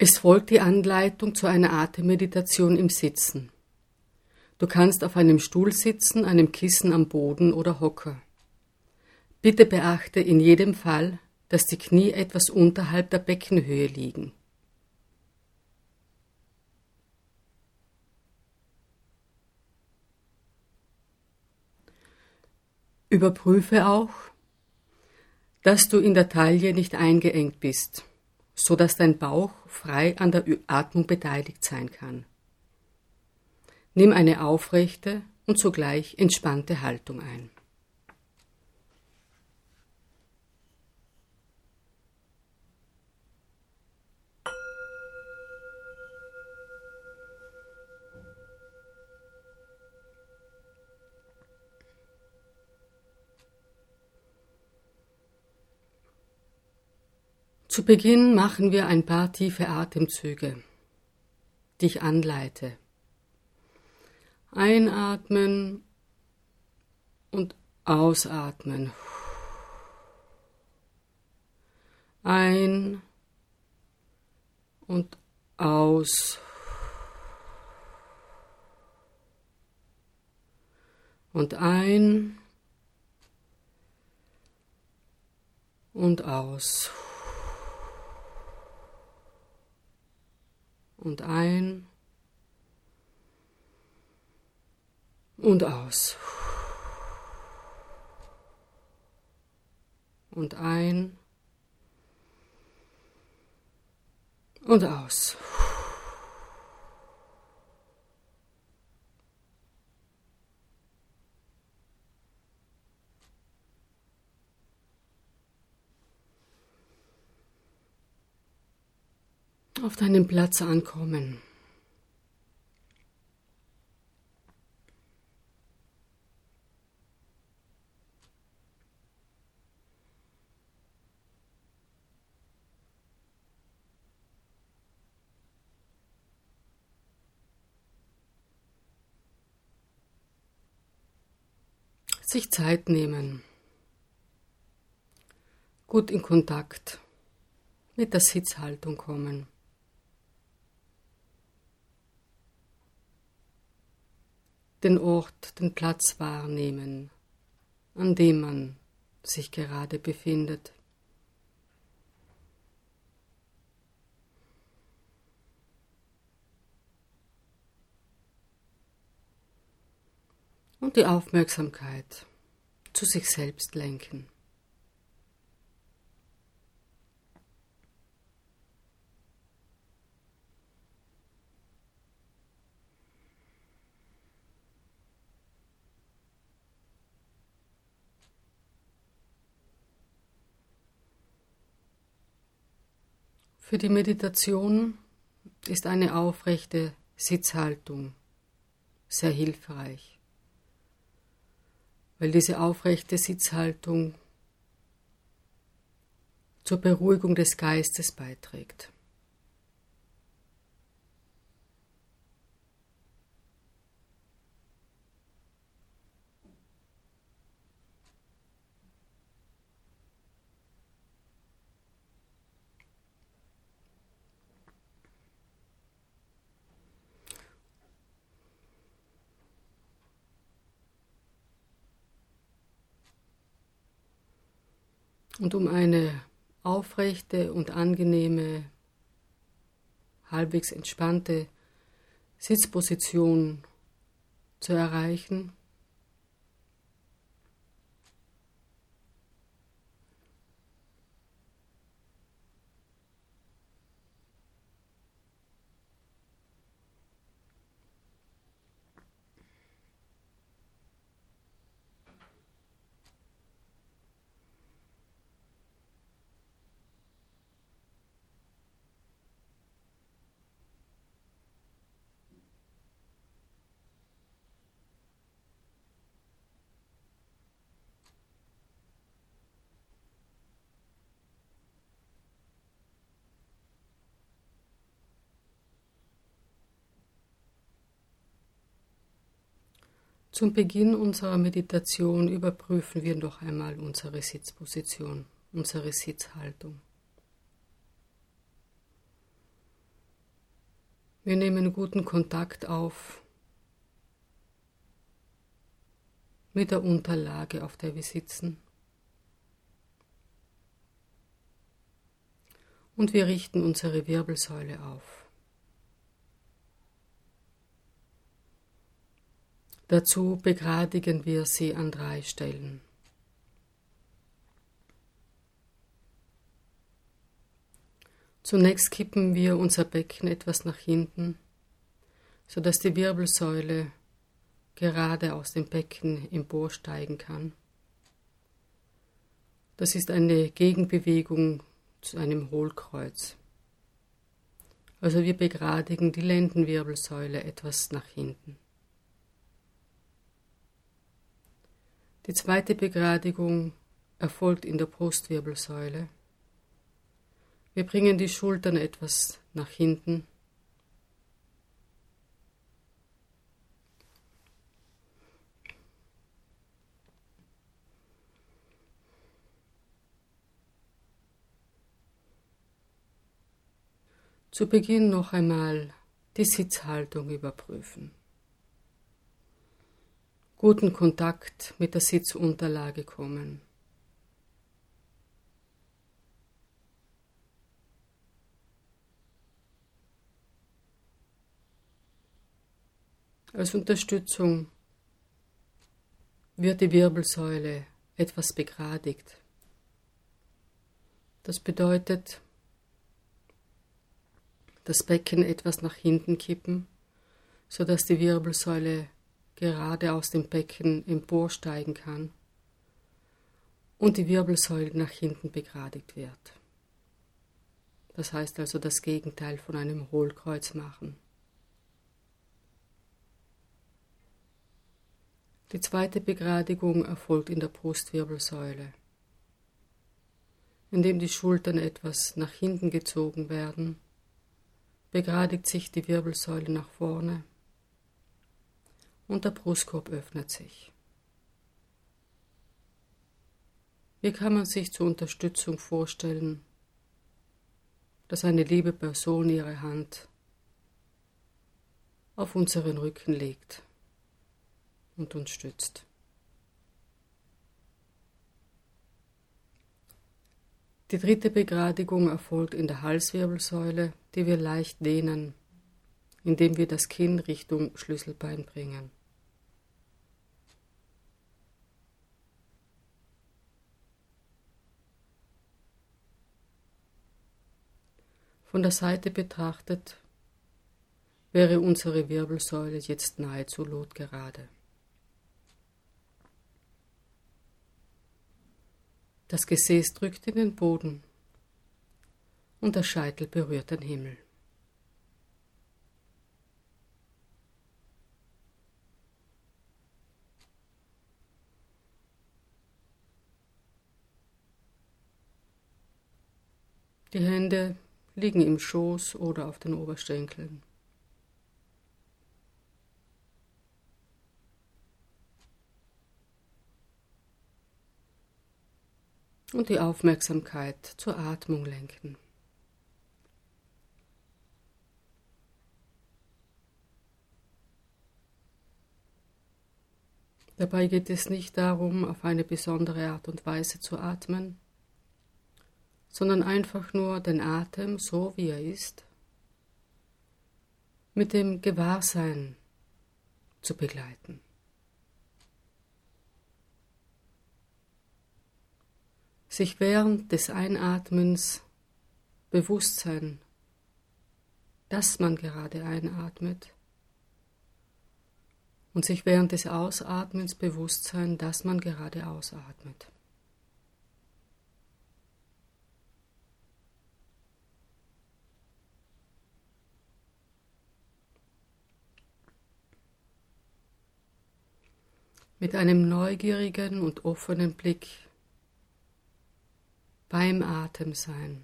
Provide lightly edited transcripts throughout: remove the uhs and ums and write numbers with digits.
Es folgt die Anleitung zu einer Atemmeditation im Sitzen. Du kannst auf einem Stuhl sitzen, einem Kissen am Boden oder Hocker. Bitte beachte in jedem Fall, dass die Knie etwas unterhalb der Beckenhöhe liegen. Überprüfe auch, dass du in der Taille nicht eingeengt bist, so dass dein Bauch frei an der Atmung beteiligt sein kann. Nimm eine aufrechte und zugleich entspannte Haltung ein. Zu Beginn machen wir ein paar tiefe Atemzüge, die ich anleite. Einatmen und ausatmen. Ein und aus. Und ein und aus. Und ein und aus. Und ein und aus. Auf deinem Platz ankommen. Sich Zeit nehmen. Gut in Kontakt mit der Sitzhaltung kommen. Den Ort, den Platz wahrnehmen, an dem man sich gerade befindet. Und die Aufmerksamkeit zu sich selbst lenken. Für die Meditation ist eine aufrechte Sitzhaltung sehr hilfreich, weil diese aufrechte Sitzhaltung zur Beruhigung des Geistes beiträgt. Und um eine aufrechte und angenehme, halbwegs entspannte Sitzposition zu erreichen, zum Beginn unserer Meditation überprüfen wir noch einmal unsere Sitzposition, unsere Sitzhaltung. Wir nehmen guten Kontakt auf mit der Unterlage, auf der wir sitzen. Und wir richten unsere Wirbelsäule auf. Dazu begradigen wir sie an 3 Stellen. Zunächst kippen wir unser Becken etwas nach hinten, sodass die Wirbelsäule gerade aus dem Becken emporsteigen kann. Das ist eine Gegenbewegung zu einem Hohlkreuz. Also wir begradigen die Lendenwirbelsäule etwas nach hinten. Die zweite Begradigung erfolgt in der Brustwirbelsäule. Wir bringen die Schultern etwas nach hinten. Zu Beginn noch einmal die Sitzhaltung überprüfen. Guten Kontakt mit der Sitzunterlage kommen. Als Unterstützung wird die Wirbelsäule etwas begradigt. Das bedeutet, das Becken etwas nach hinten kippen, sodass die Wirbelsäule gerade aus dem Becken emporsteigen kann und die Wirbelsäule nach hinten begradigt wird. Das heißt also das Gegenteil von einem Hohlkreuz machen. Die zweite Begradigung erfolgt in der Brustwirbelsäule, indem die Schultern etwas nach hinten gezogen werden, begradigt sich die Wirbelsäule nach vorne und der Brustkorb öffnet sich. Hier kann man sich zur Unterstützung vorstellen, dass eine liebe Person ihre Hand auf unseren Rücken legt und uns stützt. Die dritte Begradigung erfolgt in der Halswirbelsäule, die wir leicht dehnen, indem wir das Kinn Richtung Schlüsselbein bringen. Von der Seite betrachtet wäre unsere Wirbelsäule jetzt nahezu lotgerade. Das Gesäß drückt in den Boden und der Scheitel berührt den Himmel. Die Hände liegen im Schoß oder auf den Oberschenkeln. Und die Aufmerksamkeit zur Atmung lenken. Dabei geht es nicht darum, auf eine besondere Art und Weise zu atmen, sondern einfach nur den Atem, so wie er ist, mit dem Gewahrsein zu begleiten. Sich während des Einatmens bewusst sein, dass man gerade einatmet, und sich während des Ausatmens bewusst sein, dass man gerade ausatmet. Mit einem neugierigen und offenen Blick beim Atem sein.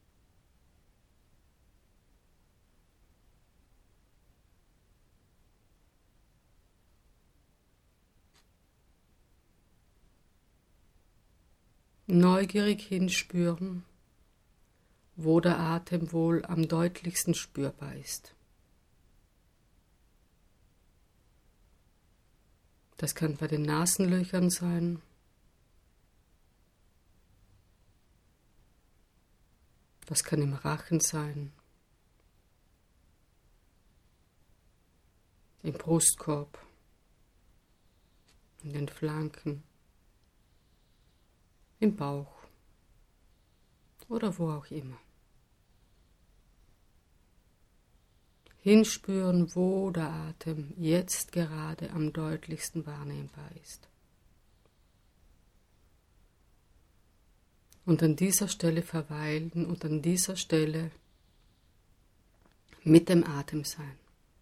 Neugierig hinspüren, wo der Atem wohl am deutlichsten spürbar ist. Das kann bei den Nasenlöchern sein. Das kann im Rachen sein, im Brustkorb, in den Flanken, im Bauch oder wo auch immer. Hinspüren, wo der Atem jetzt gerade am deutlichsten wahrnehmbar ist. Und an dieser Stelle verweilen und an dieser Stelle mit dem Atem sein.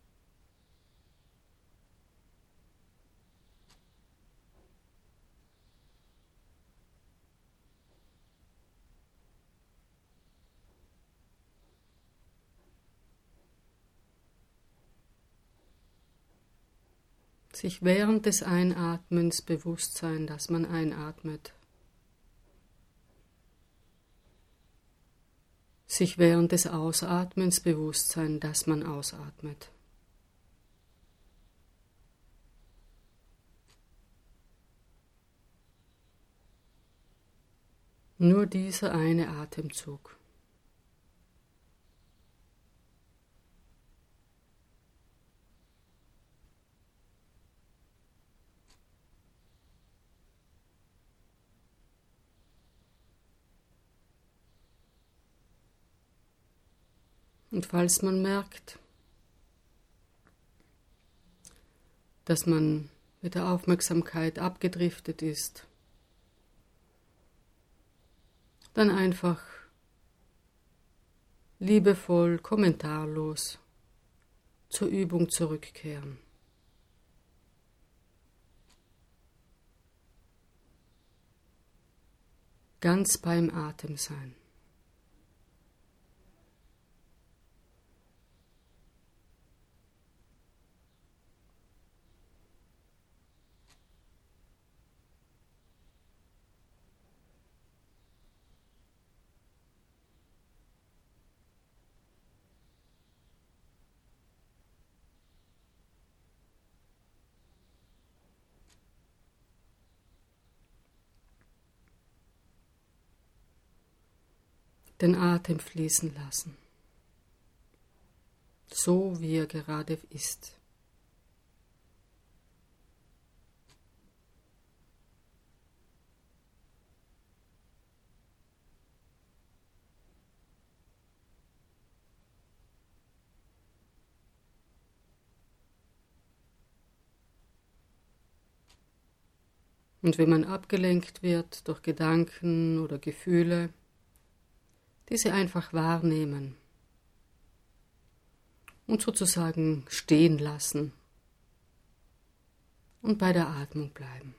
Sich während des Einatmens bewusst sein, dass man einatmet. Sich während des Ausatmens bewusst sein, dass man ausatmet. Nur dieser eine Atemzug. Und falls man merkt, dass man mit der Aufmerksamkeit abgedriftet ist, dann einfach liebevoll, kommentarlos zur Übung zurückkehren. Ganz beim Atem sein. Den Atem fließen lassen, so wie er gerade ist. Und wenn man abgelenkt wird durch Gedanken oder Gefühle, diese einfach wahrnehmen und sozusagen stehen lassen und bei der Atmung bleiben.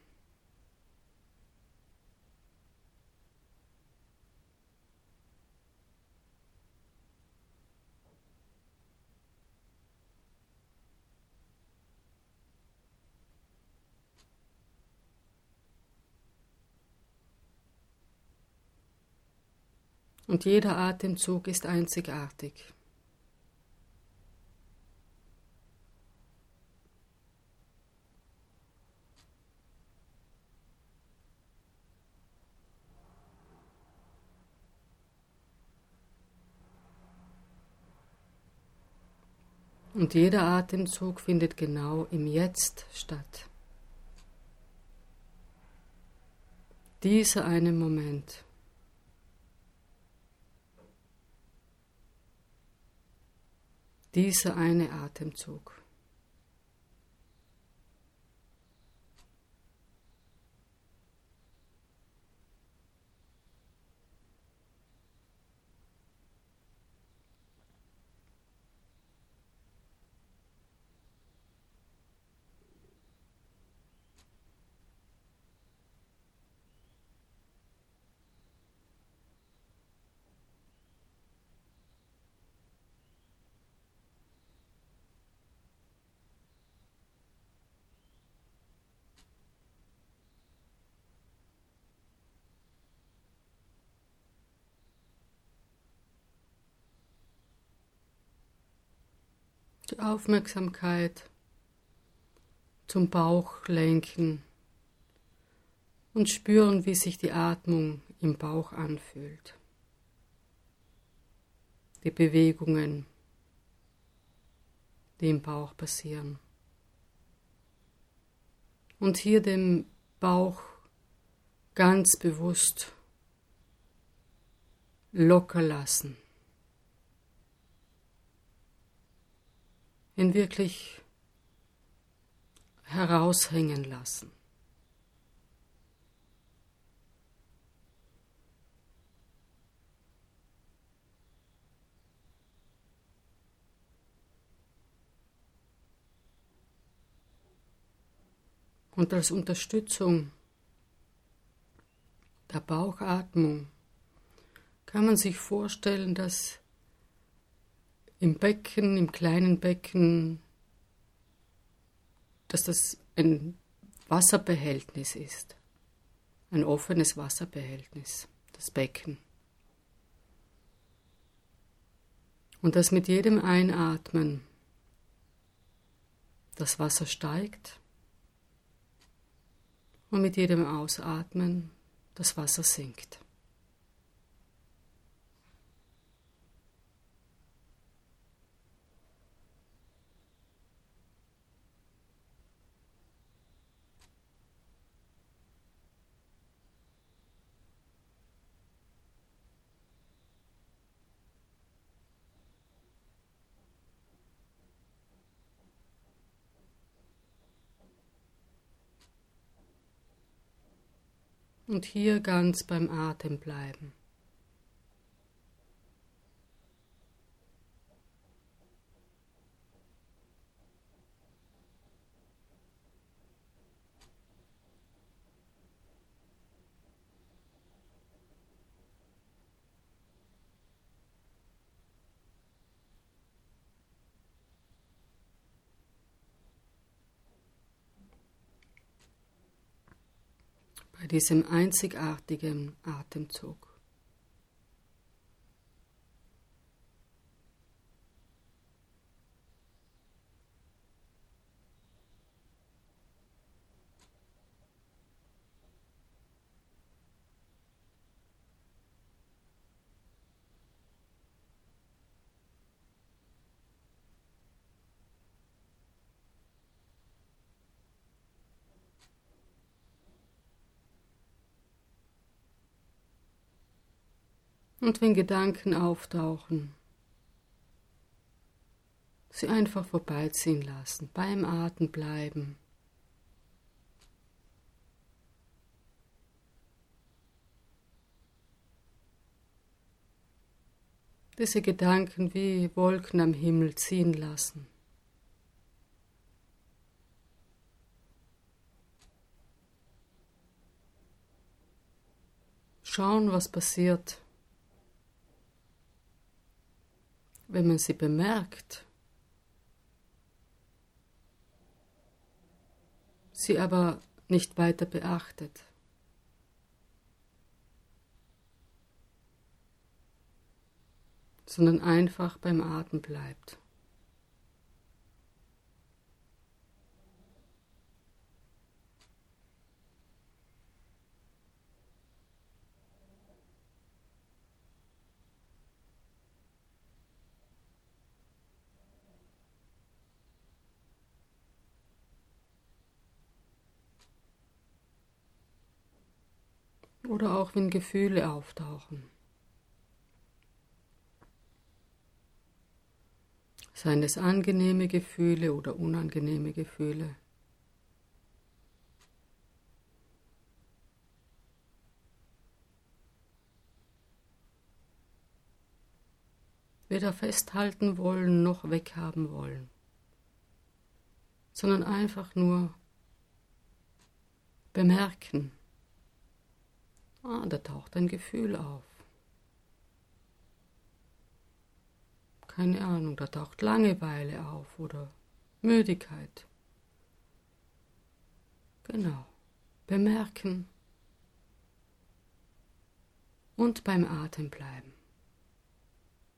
Und jeder Atemzug ist einzigartig. Und jeder Atemzug findet genau im Jetzt statt. Dieser eine Moment. Dieser eine Atemzug. Die Aufmerksamkeit zum Bauch lenken und spüren, wie sich die Atmung im Bauch anfühlt. Die Bewegungen, die im Bauch passieren. Und hier den Bauch ganz bewusst locker lassen. Ihn wirklich heraushängen lassen. Und als Unterstützung der Bauchatmung kann man sich vorstellen, dass im Becken, im kleinen Becken, dass das ein Wasserbehältnis ist, ein offenes Wasserbehältnis, das Becken. Und dass mit jedem Einatmen das Wasser steigt und mit jedem Ausatmen das Wasser sinkt. Und hier ganz beim Atem bleiben. Bei diesem einzigartigen Atemzug. Und wenn Gedanken auftauchen, sie einfach vorbeiziehen lassen, beim Atem bleiben. Diese Gedanken wie Wolken am Himmel ziehen lassen. Schauen, was passiert, wenn man sie bemerkt, sie aber nicht weiter beachtet. Sondern einfach beim Atem bleibt. Oder auch wenn Gefühle auftauchen. Seien es angenehme Gefühle oder unangenehme Gefühle. Weder festhalten wollen noch weghaben wollen, sondern einfach nur bemerken. Da taucht ein Gefühl auf. Keine Ahnung, da taucht Langeweile auf oder Müdigkeit. Genau, bemerken und beim Atem bleiben.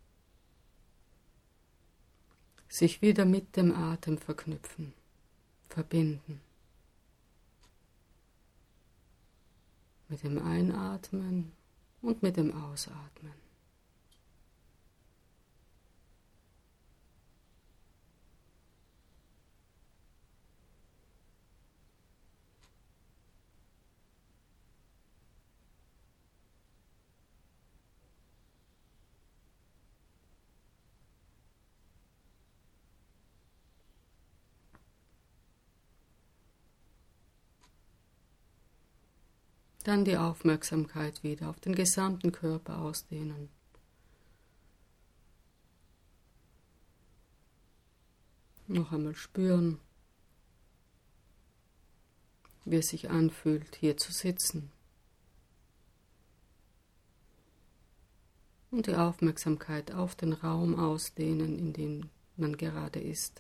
Sich wieder mit dem Atem verbinden. Mit dem Einatmen und mit dem Ausatmen. Dann die Aufmerksamkeit wieder auf den gesamten Körper ausdehnen. Noch einmal spüren, wie es sich anfühlt, hier zu sitzen. Und die Aufmerksamkeit auf den Raum ausdehnen, in dem man gerade ist.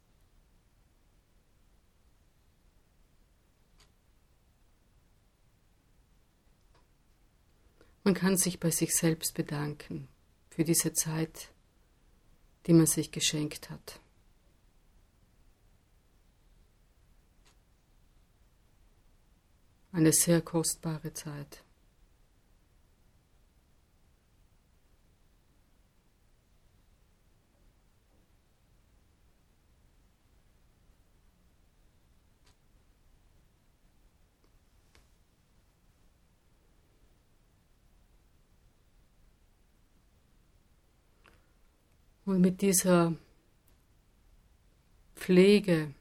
Man kann sich bei sich selbst bedanken für diese Zeit, die man sich geschenkt hat. Eine sehr kostbare Zeit. Und mit dieser Pflege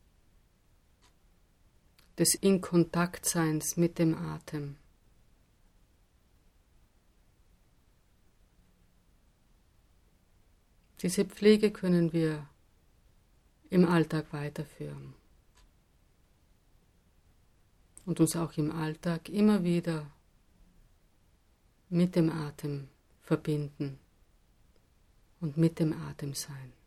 des In-Kontakt-Seins mit dem Atem diese Pflege können wir im Alltag weiterführen und uns auch im Alltag immer wieder mit dem Atem verbinden und mit dem Atem sein.